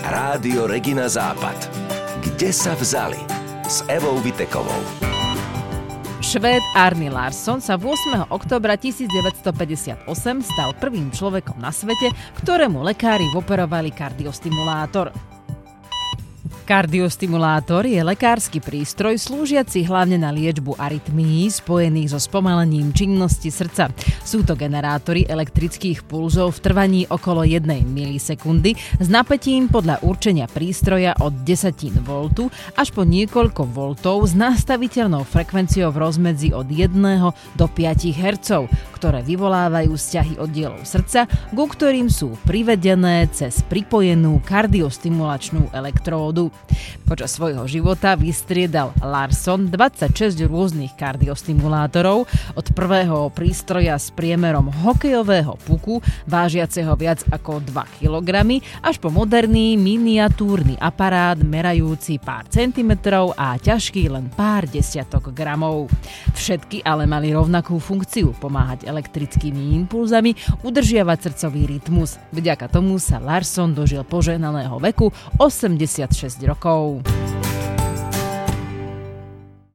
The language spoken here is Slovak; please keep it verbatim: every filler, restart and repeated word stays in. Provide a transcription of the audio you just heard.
Rádio Regina Západ. Kde sa vzali? S Evou Vitekovou. Švéd Arni Larsson sa ôsmeho októbra tisícdeväťstopäťdesiatosem stal prvým človekom na svete, ktorému lekári operovali kardiostimulátor. Kardiostimulátor je lekársky prístroj slúžiaci hlavne na liečbu arytmií spojených so spomalením činnosti srdca. Sú to generátory elektrických pulzov v trvaní okolo jednej milisekundy s napätím podľa určenia prístroja od desať voltov až po niekoľko voltov s nastaviteľnou frekvenciou v rozmedzi od jedného do päť hertzov, ktoré vyvolávajú vzťahy oddielov srdca, ku ktorým sú privedené cez pripojenú kardiostimulačnú elektródu. Počas svojho života vystriedal Larsson dvadsaťšesť rôznych kardiostimulátorov, od prvého prístroja s priemerom hokejového puku, vážiaceho viac ako dva kilogramy, až po moderný miniatúrny aparát merajúci pár centimetrov a ťažký len pár desiatok gramov. Všetky ale mali rovnakú funkciu pomáhať elektrickými impulzami udržiavať srdcový rytmus. Vďaka tomu sa Larsson dožil požehnaného veku osemdesiatšesť rokov.